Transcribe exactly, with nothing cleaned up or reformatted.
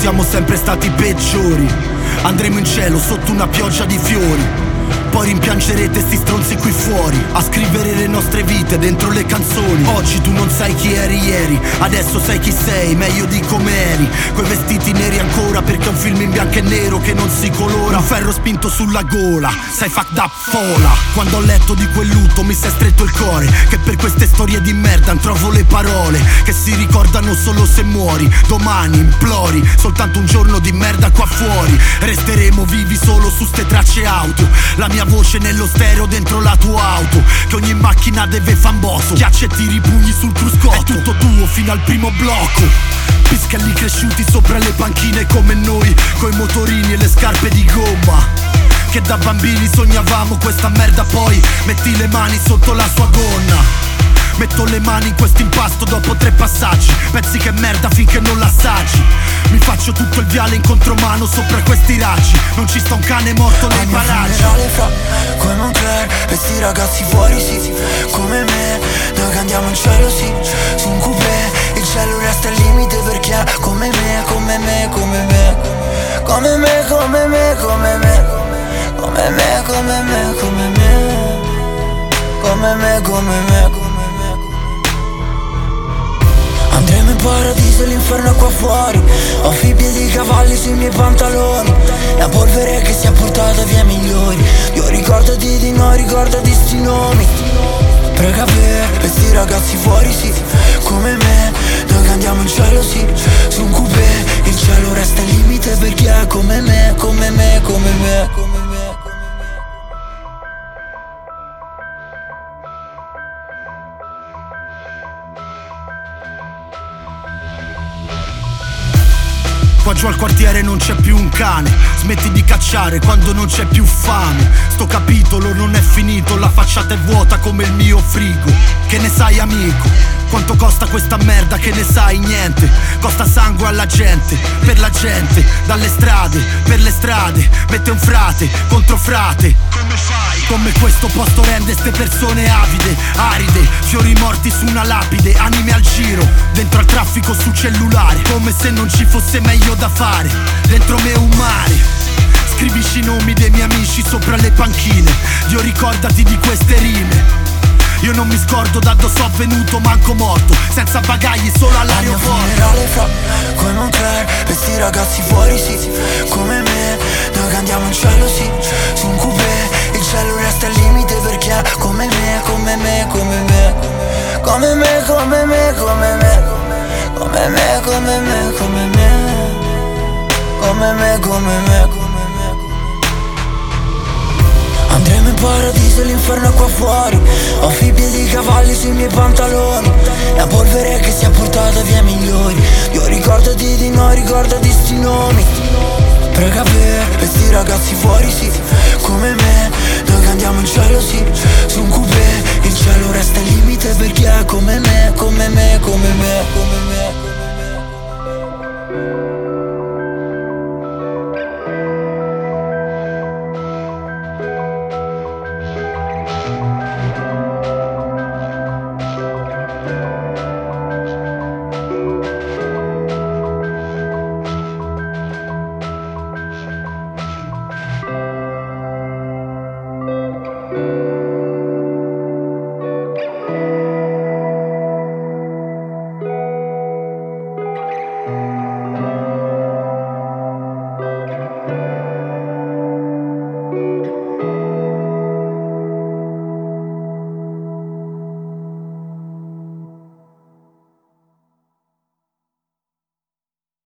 siamo sempre stati peggiori. Andremo in cielo sotto una pioggia di fiori. Poi rimpiangerete sti stronzi qui fuori a scrivere le nostre vite dentro le canzoni. Oggi tu non sai chi eri ieri, adesso sai chi sei, meglio di come eri. Coi vestiti neri ancora perché è un film in bianco e nero che non si colora. Un ferro spinto sulla gola, sei fucked up fola. Quando ho letto di quel lutto mi si è stretto il cuore, che per queste storie di merda non trovo le parole, che si ricordano solo se muori. Domani implori soltanto un giorno di merda qua fuori. Resteremo vivi solo su ste tracce audio, la mia voce nello stereo dentro la tua auto, che ogni macchina deve fanbosso. Schiaccia e tiri i pugni sul cruscotto. È tutto tuo fino al primo blocco. Piscalli cresciuti sopra le panchine come noi, coi motorini e le scarpe di gomma, che da bambini sognavamo questa merda. Poi metti le mani sotto la sua gonna. Metto le mani in questo impasto dopo tre passaggi. Pezzi che merda finché non l'assaggi. Mi faccio tutto il viale in contromano sopra questi raggi. Non ci sta un cane morto nei paraggi. Funerale fra come un club, questi ragazzi fuori sì, come me. Noi che andiamo in cielo sì, su un coupé. Il cielo resta al limite perché è come me, come me, come me. Come me, come me, come me. Come me, come me, come me. Come me, come me. Andremo in paradiso e l'inferno è qua fuori. Ho fibbie di cavalli sui miei pantaloni. La polvere che si è portata via migliori. Io ricordati di noi, ricordati sti nomi. Prega per questi ragazzi fuori sì, come me. Noi che andiamo in cielo sì, su un coupé. Il cielo resta al limite perché è come me, come me, come me, come me. Qua giù al quartiere non c'è più un cane. Smetti di cacciare quando non c'è più fame. Sto capitolo non è finito, la facciata è vuota come il mio frigo. Che ne sai amico? Quanto costa questa merda? Che ne sai? Niente. Costa sangue alla gente, per la gente, dalle strade, per le strade. Mette un frate contro frate. Come fai? Come questo posto rende ste persone avide, aride. Fiori morti su una lapide, anime al giro, dentro al traffico su cellulare. Come se non ci fosse meglio da fare. Dentro me un mare. Scrivisci i nomi dei miei amici sopra le panchine. Dio ricordati di queste rime. Io non mi scordo da dove sono venuto, manco morto, senza bagagli, solo all'aeroporto. Al mio funerale fra come un club, questi ragazzi fuori sì, come me. Noi che andiamo in cielo sì, su un coupé. Il cielo resta al limite perché è come me, come me, come me. Come me, come me, come me. Come me, come me, come me. Come me, come me. Andremo in paradiso e l'inferno è qua fuori. Ho fibbie di cavalli sui miei pantaloni. La polvere che si è portata via migliori. Io ricordati di noi, ricordati sti nomi. Prega per questi ragazzi fuori sì, come me. Noi che andiamo in cielo sì, su un coupé. Il cielo resta al limite perché è come me, come me, come me, come me. Thank you.